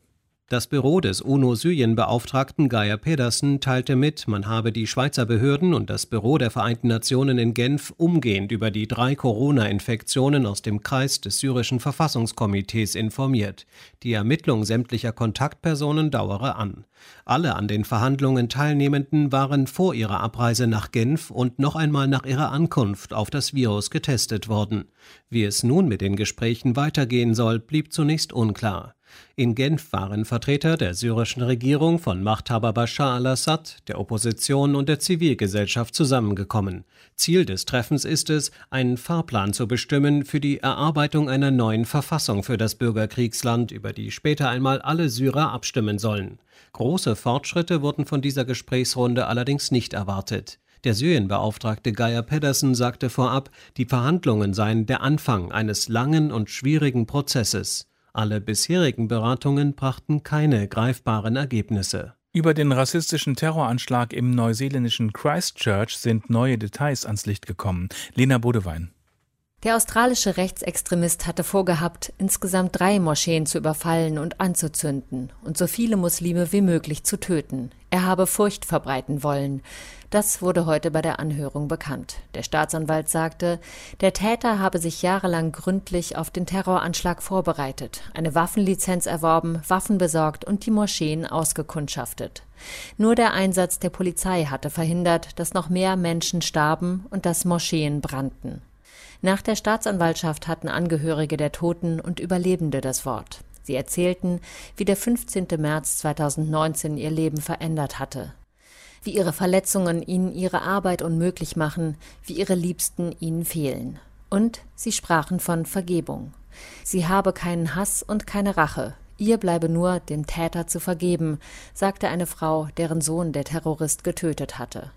Das Büro des UNO-Syrien-Beauftragten Geir Pedersen teilte mit, man habe die Schweizer Behörden und das Büro der Vereinten Nationen in Genf umgehend über die drei Corona-Infektionen aus dem Kreis des syrischen Verfassungskomitees informiert. Die Ermittlung sämtlicher Kontaktpersonen dauere an. Alle an den Verhandlungen Teilnehmenden waren vor ihrer Abreise nach Genf und noch einmal nach ihrer Ankunft auf das Virus getestet worden. Wie es nun mit den Gesprächen weitergehen soll, blieb zunächst unklar. In Genf waren Vertreter der syrischen Regierung von Machthaber Bashar al-Assad, der Opposition und der Zivilgesellschaft zusammengekommen. Ziel des Treffens ist es, einen Fahrplan zu bestimmen für die Erarbeitung einer neuen Verfassung für das Bürgerkriegsland, über die später einmal alle Syrer abstimmen sollen. Große Fortschritte wurden von dieser Gesprächsrunde allerdings nicht erwartet. Der Syrien-Beauftragte Geir Pedersen sagte vorab, die Verhandlungen seien der Anfang eines langen und schwierigen Prozesses. Alle bisherigen Beratungen brachten keine greifbaren Ergebnisse. Über den rassistischen Terroranschlag im neuseeländischen Christchurch sind neue Details ans Licht gekommen. Lena Bodewein. Der australische Rechtsextremist hatte vorgehabt, insgesamt drei Moscheen zu überfallen und anzuzünden und so viele Muslime wie möglich zu töten. Er habe Furcht verbreiten wollen. Das wurde heute bei der Anhörung bekannt. Der Staatsanwalt sagte, der Täter habe sich jahrelang gründlich auf den Terroranschlag vorbereitet, eine Waffenlizenz erworben, Waffen besorgt und die Moscheen ausgekundschaftet. Nur der Einsatz der Polizei hatte verhindert, dass noch mehr Menschen starben und dass Moscheen brannten. Nach der Staatsanwaltschaft hatten Angehörige der Toten und Überlebende das Wort. Sie erzählten, wie der fünfzehnten März zweitausendneunzehn ihr Leben verändert hatte. Wie ihre Verletzungen ihnen ihre Arbeit unmöglich machen, wie ihre Liebsten ihnen fehlen. Und sie sprachen von Vergebung. Sie habe keinen Hass und keine Rache. Ihr bleibe nur, dem Täter zu vergeben, sagte eine Frau, deren Sohn der Terrorist getötet hatte.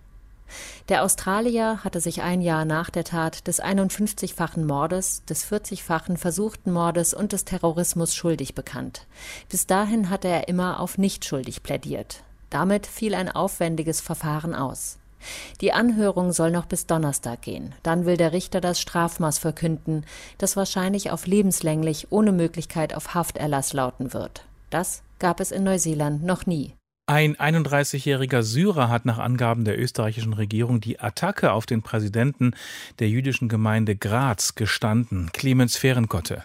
Der Australier hatte sich ein Jahr nach der Tat des einundfünfzigfachen Mordes, des vierzigfachen versuchten Mordes und des Terrorismus schuldig bekannt. Bis dahin hatte er immer auf nicht schuldig plädiert. Damit fiel ein aufwendiges Verfahren aus. Die Anhörung soll noch bis Donnerstag gehen. Dann will der Richter das Strafmaß verkünden, das wahrscheinlich auf lebenslänglich ohne Möglichkeit auf Hafterlass lauten wird. Das gab es in Neuseeland noch nie. Ein einunddreißigjähriger Syrer hat nach Angaben der österreichischen Regierung die Attacke auf den Präsidenten der jüdischen Gemeinde Graz gestanden. Clemens Fehrenkotte.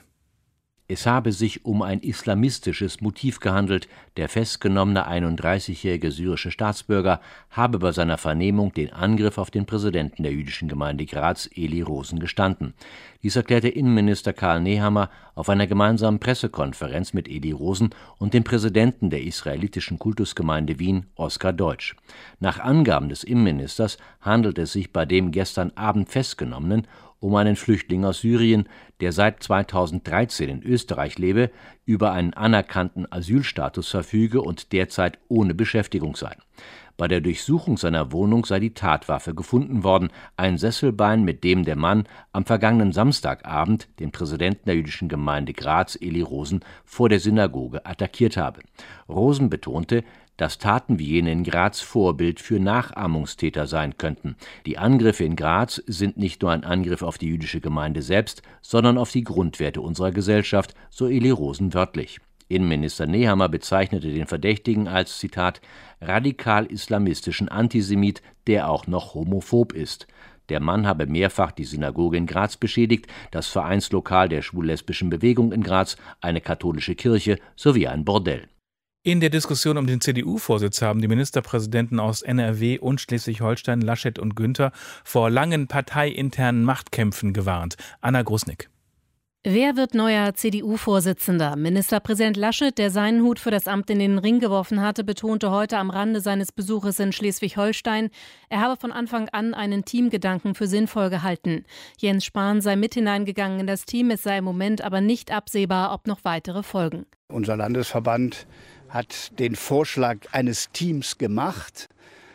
Es habe sich um ein islamistisches Motiv gehandelt. Der festgenommene einunddreißigjährige syrische Staatsbürger habe bei seiner Vernehmung den Angriff auf den Präsidenten der jüdischen Gemeinde Graz, Eli Rosen, gestanden. Dies erklärte Innenminister Karl Nehammer auf einer gemeinsamen Pressekonferenz mit Eli Rosen und dem Präsidenten der israelitischen Kultusgemeinde Wien, Oskar Deutsch. Nach Angaben des Innenministers handelt es sich bei dem gestern Abend Festgenommenen um einen Flüchtling aus Syrien, der seit zweitausenddreizehn in Österreich lebe, über einen anerkannten Asylstatus verfüge und derzeit ohne Beschäftigung sei. Bei der Durchsuchung seiner Wohnung sei die Tatwaffe gefunden worden, ein Sesselbein, mit dem der Mann am vergangenen Samstagabend den Präsidenten der jüdischen Gemeinde Graz, Eli Rosen, vor der Synagoge attackiert habe. Rosen betonte, dass Taten wie jene in Graz Vorbild für Nachahmungstäter sein könnten. Die Angriffe in Graz sind nicht nur ein Angriff auf die jüdische Gemeinde selbst, sondern auf die Grundwerte unserer Gesellschaft, so Eli Rosen wörtlich. Innenminister Nehammer bezeichnete den Verdächtigen als, Zitat, radikal-islamistischen Antisemit, der auch noch homophob ist. Der Mann habe mehrfach die Synagoge in Graz beschädigt, das Vereinslokal der schwul-lesbischen Bewegung in Graz, eine katholische Kirche sowie ein Bordell. In der Diskussion um den C D U-Vorsitz haben die Ministerpräsidenten aus N R W und Schleswig-Holstein, Laschet und Günther, vor langen parteiinternen Machtkämpfen gewarnt. Anna Grusnick. Wer wird neuer C D U-Vorsitzender? Ministerpräsident Laschet, der seinen Hut für das Amt in den Ring geworfen hatte, betonte heute am Rande seines Besuches in Schleswig-Holstein, er habe von Anfang an einen Teamgedanken für sinnvoll gehalten. Jens Spahn sei mit hineingegangen in das Team, es sei im Moment aber nicht absehbar, ob noch weitere folgen. Unser Landesverband hat den Vorschlag eines Teams gemacht.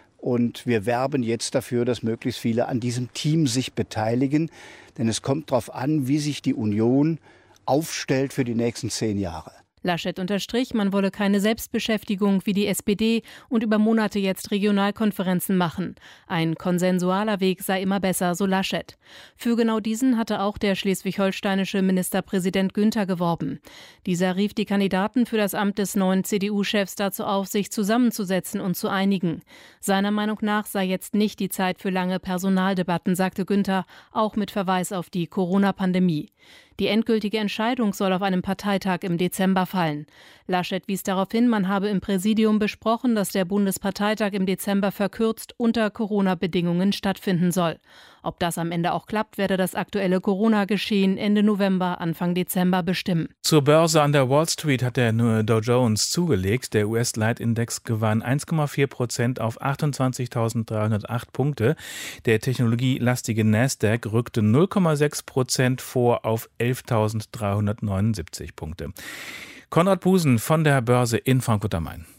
Und wir werben jetzt dafür, dass möglichst viele an diesem Team sich beteiligen. Denn es kommt darauf an, wie sich die Union aufstellt für die nächsten zehn Jahre. Laschet unterstrich, man wolle keine Selbstbeschäftigung wie die S P D und über Monate jetzt Regionalkonferenzen machen. Ein konsensualer Weg sei immer besser, so Laschet. Für genau diesen hatte auch der schleswig-holsteinische Ministerpräsident Günther geworben. Dieser rief die Kandidaten für das Amt des neuen C D U-Chefs dazu auf, sich zusammenzusetzen und zu einigen. Seiner Meinung nach sei jetzt nicht die Zeit für lange Personaldebatten, sagte Günther, auch mit Verweis auf die Corona-Pandemie. Die endgültige Entscheidung soll auf einem Parteitag im Dezember fallen. Laschet wies darauf hin, man habe im Präsidium besprochen, dass der Bundesparteitag im Dezember verkürzt unter Corona-Bedingungen stattfinden soll. Ob das am Ende auch klappt, werde das aktuelle Corona-Geschehen Ende November, Anfang Dezember bestimmen. Zur Börse an der Wall Street hat der Dow Jones zugelegt. Der U S-Leitindex gewann eins Komma vier Prozent auf achtundzwanzigtausenddreihundertacht Punkte. Der technologielastige Nasdaq rückte null Komma sechs Prozent vor auf elftausenddreihundertneunundsiebzig Punkte. Konrad Busen von der Börse in Frankfurt am Main.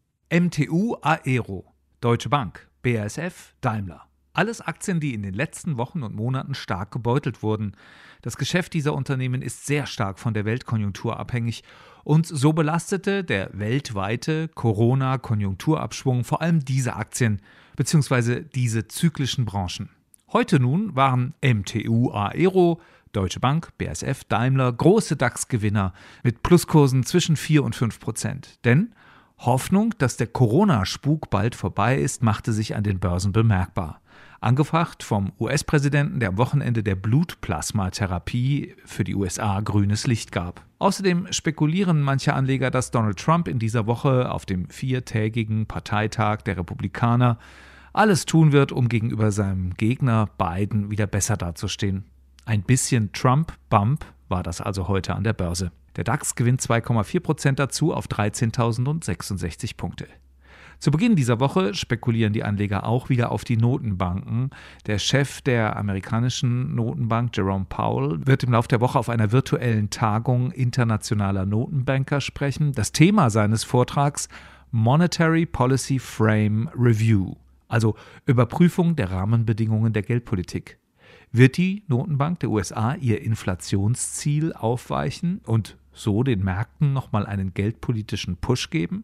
M T U, Aero, Deutsche Bank, B A S F, Daimler. Alles Aktien, die in den letzten Wochen und Monaten stark gebeutelt wurden. Das Geschäft dieser Unternehmen ist sehr stark von der Weltkonjunktur abhängig und so belastete der weltweite Corona-Konjunkturabschwung vor allem diese Aktien bzw. diese zyklischen Branchen. Heute nun waren M T U, Aero, Deutsche Bank, B A S F, Daimler große DAX-Gewinner mit Pluskursen zwischen vier und fünf Prozent. Denn Hoffnung, dass der Corona-Spuk bald vorbei ist, machte sich an den Börsen bemerkbar. Angefacht vom U S-Präsidenten, der am Wochenende der Blutplasmatherapie für die U S A grünes Licht gab. Außerdem spekulieren manche Anleger, dass Donald Trump in dieser Woche auf dem viertägigen Parteitag der Republikaner alles tun wird, um gegenüber seinem Gegner Biden wieder besser dazustehen. Ein bisschen Trump-Bump war das also heute an der Börse. Der DAX gewinnt zwei Komma vier Prozent dazu auf dreizehntausendsechsundsechzig Punkte. Zu Beginn dieser Woche spekulieren die Anleger auch wieder auf die Notenbanken. Der Chef der amerikanischen Notenbank, Jerome Powell, wird im Laufe der Woche auf einer virtuellen Tagung internationaler Notenbanker sprechen. Das Thema seines Vortrags: Monetary Policy Frame Review, also Überprüfung der Rahmenbedingungen der Geldpolitik. Wird die Notenbank der U S A ihr Inflationsziel aufweichen und so den Märkten nochmal einen geldpolitischen Push geben?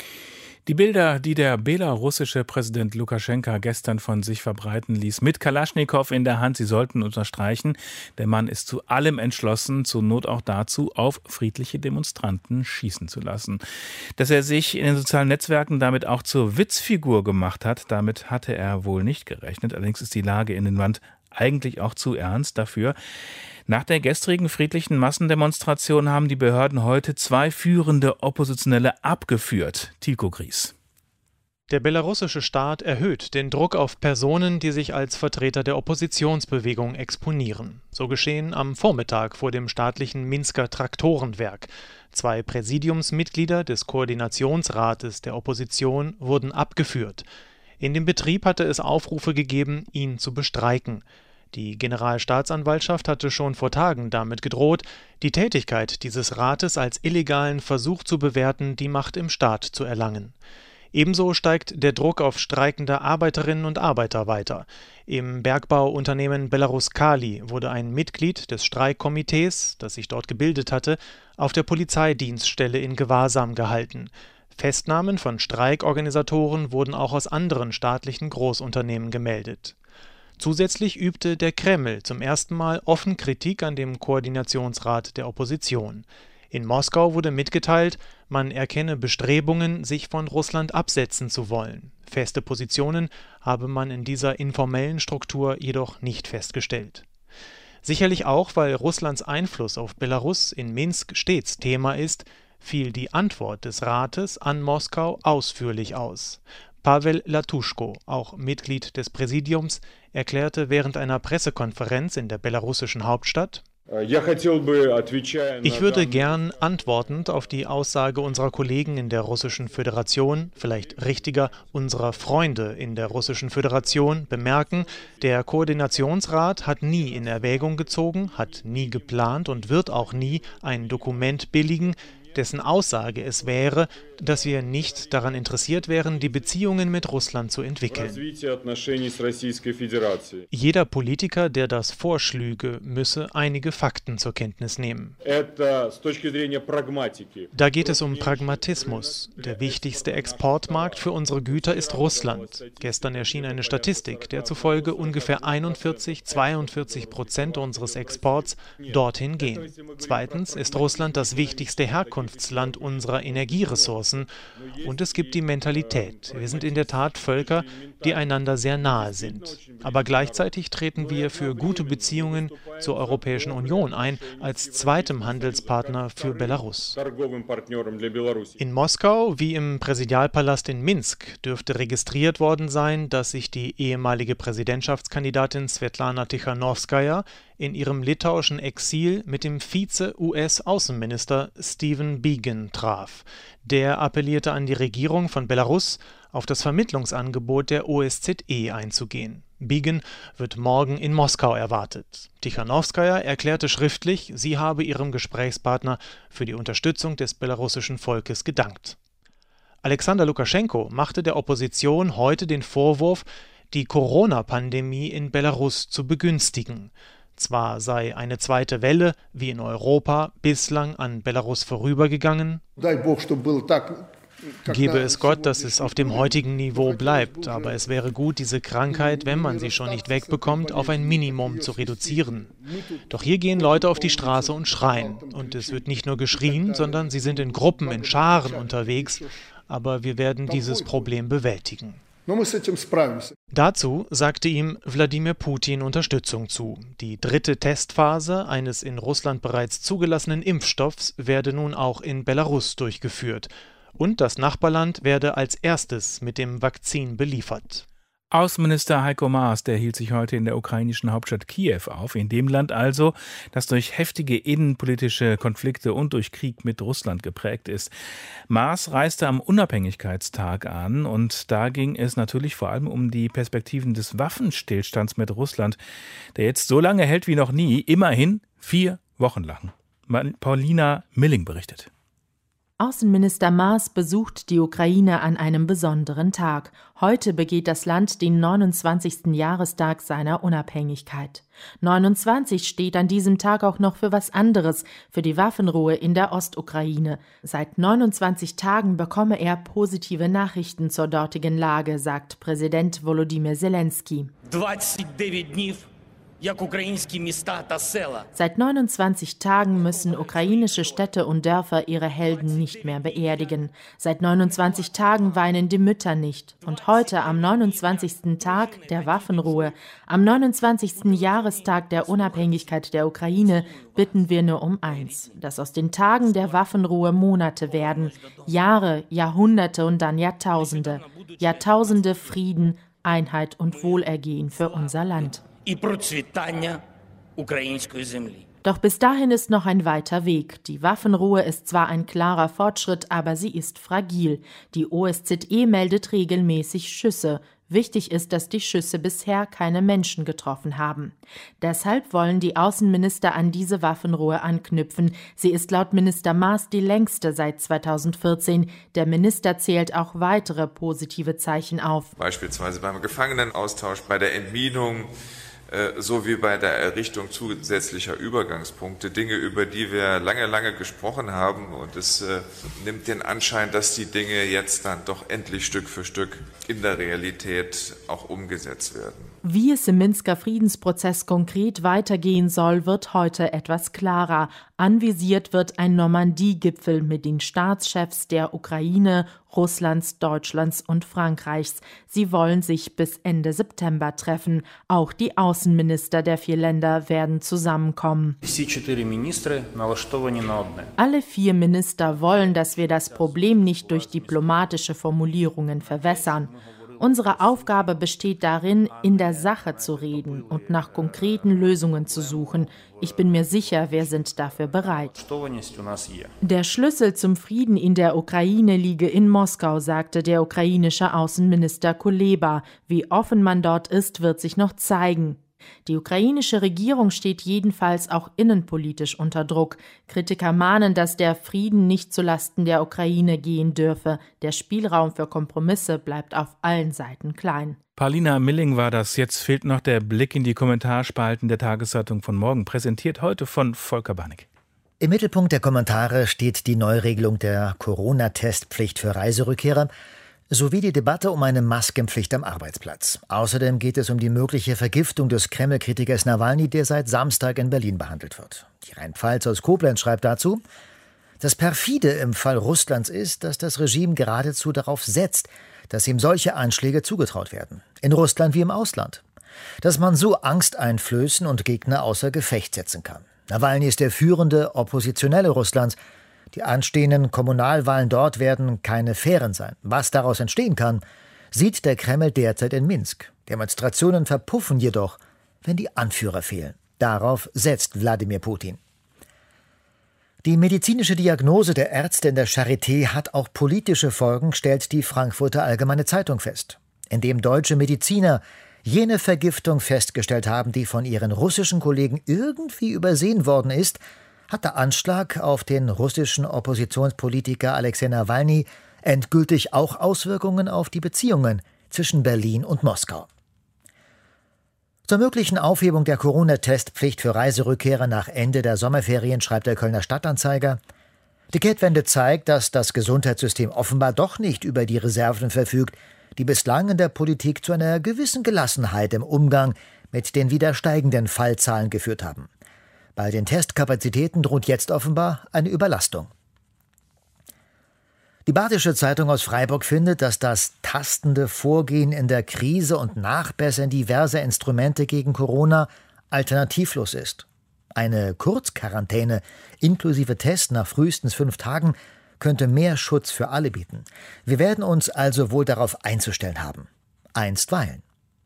Die Bilder, die der belarussische Präsident Lukaschenka gestern von sich verbreiten ließ, mit Kalaschnikow in der Hand, sie sollten unterstreichen, der Mann ist zu allem entschlossen, zur Not auch dazu, auf friedliche Demonstranten schießen zu lassen. Dass er sich in den sozialen Netzwerken damit auch zur Witzfigur gemacht hat, damit hatte er wohl nicht gerechnet. Allerdings ist die Lage in dem Land eigentlich auch zu ernst dafür. Nach der gestrigen friedlichen Massendemonstration haben die Behörden heute zwei führende Oppositionelle abgeführt. Tilko Gries. Der belarussische Staat erhöht den Druck auf Personen, die sich als Vertreter der Oppositionsbewegung exponieren. So geschehen am Vormittag vor dem staatlichen Minsker Traktorenwerk. Zwei Präsidiumsmitglieder des Koordinationsrates der Opposition wurden abgeführt. In dem Betrieb hatte es Aufrufe gegeben, ihn zu bestreiken. Die Generalstaatsanwaltschaft hatte schon vor Tagen damit gedroht, die Tätigkeit dieses Rates als illegalen Versuch zu bewerten, die Macht im Staat zu erlangen. Ebenso steigt der Druck auf streikende Arbeiterinnen und Arbeiter weiter. Im Bergbauunternehmen Belaruskali wurde ein Mitglied des Streikkomitees, das sich dort gebildet hatte, auf der Polizeidienststelle in Gewahrsam gehalten. Festnahmen von Streikorganisatoren wurden auch aus anderen staatlichen Großunternehmen gemeldet. Zusätzlich übte der Kreml zum ersten Mal offen Kritik an dem Koordinationsrat der Opposition. In Moskau wurde mitgeteilt, man erkenne Bestrebungen, sich von Russland absetzen zu wollen. Feste Positionen habe man in dieser informellen Struktur jedoch nicht festgestellt. Sicherlich auch, weil Russlands Einfluss auf Belarus in Minsk stets Thema ist, fiel die Antwort des Rates an Moskau ausführlich aus. Pavel Latuschko, auch Mitglied des Präsidiums, erklärte während einer Pressekonferenz in der belarussischen Hauptstadt: Ich würde gern antwortend auf die Aussage unserer Kollegen in der Russischen Föderation, vielleicht richtiger unserer Freunde in der Russischen Föderation, bemerken, der Koordinationsrat hat nie in Erwägung gezogen, hat nie geplant und wird auch nie ein Dokument billigen, dessen Aussage es wäre, dass wir nicht daran interessiert wären, die Beziehungen mit Russland zu entwickeln. Jeder Politiker, der das vorschlüge, müsse einige Fakten zur Kenntnis nehmen. Da geht es um Pragmatismus. Der wichtigste Exportmarkt für unsere Güter ist Russland. Gestern erschien eine Statistik, der zufolge ungefähr einundvierzig, zweiundvierzig Prozent unseres Exports dorthin gehen. Zweitens ist Russland das wichtigste Herkunftsland unserer Energieressourcen. Und es gibt die Mentalität. Wir sind in der Tat Völker, die einander sehr nahe sind. Aber gleichzeitig treten wir für gute Beziehungen zur Europäischen Union ein, als zweitem Handelspartner für Belarus. In Moskau wie im Präsidialpalast in Minsk dürfte registriert worden sein, dass sich die ehemalige Präsidentschaftskandidatin Svetlana Tichanowskaja in ihrem litauischen Exil mit dem Vize-U S-Außenminister Stephen Biegun traf. Der appellierte an die Regierung von Belarus, auf das Vermittlungsangebot der O S Z E einzugehen. Biegun wird morgen in Moskau erwartet. Tichanowskaja erklärte schriftlich, sie habe ihrem Gesprächspartner für die Unterstützung des belarussischen Volkes gedankt. Alexander Lukaschenko machte der Opposition heute den Vorwurf, die Corona-Pandemie in Belarus zu begünstigen. Zwar sei eine zweite Welle, wie in Europa, bislang an Belarus vorübergegangen, gebe es Gott, dass es auf dem heutigen Niveau bleibt, aber es wäre gut, diese Krankheit, wenn man sie schon nicht wegbekommt, auf ein Minimum zu reduzieren. Doch hier gehen Leute auf die Straße und schreien. Und es wird nicht nur geschrien, sondern sie sind in Gruppen, in Scharen unterwegs, aber wir werden dieses Problem bewältigen. Dazu sagte ihm Wladimir Putin Unterstützung zu. Die dritte Testphase eines in Russland bereits zugelassenen Impfstoffs werde nun auch in Belarus durchgeführt. Und das Nachbarland werde als erstes mit dem Vakzin beliefert. Außenminister Heiko Maas, der hielt sich heute in der ukrainischen Hauptstadt Kiew auf, in dem Land also, das durch heftige innenpolitische Konflikte und durch Krieg mit Russland geprägt ist. Maas reiste am Unabhängigkeitstag an und da ging es natürlich vor allem um die Perspektiven des Waffenstillstands mit Russland, der jetzt so lange hält wie noch nie, immerhin vier Wochen lang. Paulina Milling berichtet. Außenminister Maas besucht die Ukraine an einem besonderen Tag. Heute begeht das Land den neunundzwanzigsten Jahrestag seiner Unabhängigkeit. neunundzwanzig steht an diesem Tag auch noch für was anderes, für die Waffenruhe in der Ostukraine. Seit neunundzwanzig Tagen bekomme er positive Nachrichten zur dortigen Lage, sagt Präsident Volodymyr Zelensky. Seit neunundzwanzig Tagen müssen ukrainische Städte und Dörfer ihre Helden nicht mehr beerdigen. Seit neunundzwanzig Tagen weinen die Mütter nicht. Und heute, am neunundzwanzigsten Tag der Waffenruhe, am neunundzwanzigsten Jahrestag der Unabhängigkeit der Ukraine, bitten wir nur um eins, dass aus den Tagen der Waffenruhe Monate werden, Jahre, Jahrhunderte und dann Jahrtausende. Jahrtausende Frieden, Einheit und Wohlergehen für unser Land. Doch bis dahin ist noch ein weiter Weg. Die Waffenruhe ist zwar ein klarer Fortschritt, aber sie ist fragil. Die O S Z E meldet regelmäßig Schüsse. Wichtig ist, dass die Schüsse bisher keine Menschen getroffen haben. Deshalb wollen die Außenminister an diese Waffenruhe anknüpfen. Sie ist laut Minister Maas die längste seit zweitausendvierzehn. Der Minister zählt auch weitere positive Zeichen auf. Beispielsweise beim Gefangenenaustausch, bei der Entminung, sowie bei der Errichtung zusätzlicher Übergangspunkte, Dinge, über die wir lange, lange gesprochen haben. Und es äh, nimmt den Anschein, dass die Dinge jetzt dann doch endlich Stück für Stück in der Realität auch umgesetzt werden. Wie es im Minsker Friedensprozess konkret weitergehen soll, wird heute etwas klarer. Anvisiert wird ein Normandie-Gipfel mit den Staatschefs der Ukraine, Russlands, Deutschlands und Frankreichs. Sie wollen sich bis Ende September treffen. Auch die Außenminister der vier Länder werden zusammenkommen. Alle vier Minister wollen, dass wir das Problem nicht durch diplomatische Formulierungen verwässern. Unsere Aufgabe besteht darin, in der Sache zu reden und nach konkreten Lösungen zu suchen. Ich bin mir sicher, wir sind dafür bereit. Der Schlüssel zum Frieden in der Ukraine liege in Moskau, sagte der ukrainische Außenminister Kuleba. Wie offen man dort ist, wird sich noch zeigen. Die ukrainische Regierung steht jedenfalls auch innenpolitisch unter Druck. Kritiker mahnen, dass der Frieden nicht zulasten der Ukraine gehen dürfe. Der Spielraum für Kompromisse bleibt auf allen Seiten klein. Paulina Milling war das. Jetzt fehlt noch der Blick in die Kommentarspalten der Tageszeitung von morgen. Präsentiert heute von Volker Banig. Im Mittelpunkt der Kommentare steht die Neuregelung der Corona-Testpflicht für Reiserückkehrer sowie die Debatte um eine Maskenpflicht am Arbeitsplatz. Außerdem geht es um die mögliche Vergiftung des Kreml-Kritikers Nawalny, der seit Samstag in Berlin behandelt wird. Die Rheinpfalz aus Koblenz schreibt dazu: Das perfide im Fall Russlands ist, dass das Regime geradezu darauf setzt, dass ihm solche Anschläge zugetraut werden. In Russland wie im Ausland. Dass man so Angst einflößen und Gegner außer Gefecht setzen kann. Nawalny ist der führende Oppositionelle Russlands. Die anstehenden Kommunalwahlen dort werden keine fairen sein. Was daraus entstehen kann, sieht der Kreml derzeit in Minsk. Demonstrationen verpuffen jedoch, wenn die Anführer fehlen. Darauf setzt Wladimir Putin. Die medizinische Diagnose der Ärzte in der Charité hat auch politische Folgen, stellt die Frankfurter Allgemeine Zeitung fest. Indem deutsche Mediziner jene Vergiftung festgestellt haben, die von ihren russischen Kollegen irgendwie übersehen worden ist, hat der Anschlag auf den russischen Oppositionspolitiker Alexei Nawalny endgültig auch Auswirkungen auf die Beziehungen zwischen Berlin und Moskau. Zur möglichen Aufhebung der Corona-Testpflicht für Reiserückkehrer nach Ende der Sommerferien schreibt der Kölner Stadtanzeiger: Die Kehrtwende zeigt, dass das Gesundheitssystem offenbar doch nicht über die Reserven verfügt, die bislang in der Politik zu einer gewissen Gelassenheit im Umgang mit den wieder steigenden Fallzahlen geführt haben. Bei den Testkapazitäten droht jetzt offenbar eine Überlastung. Die Badische Zeitung aus Freiburg findet, dass das tastende Vorgehen in der Krise und Nachbessern diverser Instrumente gegen Corona alternativlos ist. Eine Kurzquarantäne inklusive Test nach frühestens fünf Tagen könnte mehr Schutz für alle bieten. Wir werden uns also wohl darauf einzustellen haben. Einstweilen.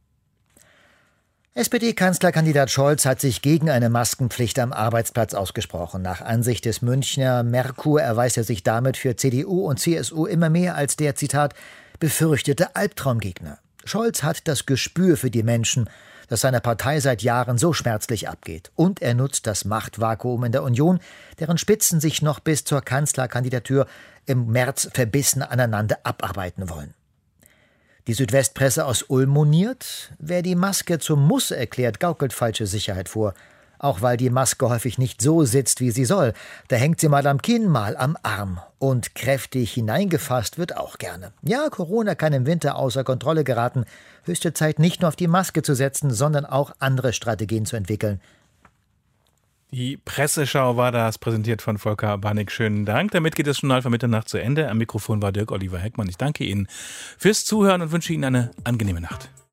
S P D-Kanzlerkandidat Scholz hat sich gegen eine Maskenpflicht am Arbeitsplatz ausgesprochen. Nach Ansicht des Münchner Merkur erweist er sich damit für C D U und C S U immer mehr als der, Zitat, befürchtete Albtraumgegner. Scholz hat das Gespür für die Menschen, das seiner Partei seit Jahren so schmerzlich abgeht. Und er nutzt das Machtvakuum in der Union, deren Spitzen sich noch bis zur Kanzlerkandidatur im März verbissen aneinander abarbeiten wollen. Die Südwestpresse aus Ulm moniert: Wer die Maske zum Muss erklärt, gaukelt falsche Sicherheit vor. Auch weil die Maske häufig nicht so sitzt, wie sie soll. Da hängt sie mal am Kinn, mal am Arm. Und kräftig hineingefasst wird auch gerne. Ja, Corona kann im Winter außer Kontrolle geraten. Höchste Zeit, nicht nur auf die Maske zu setzen, sondern auch andere Strategien zu entwickeln. Die Presseschau war das, präsentiert von Volker Banig. Schönen Dank. Damit geht das Journal von Mitternacht zu Ende. Am Mikrofon war Dirk Oliver Heckmann. Ich danke Ihnen fürs Zuhören und wünsche Ihnen eine angenehme Nacht.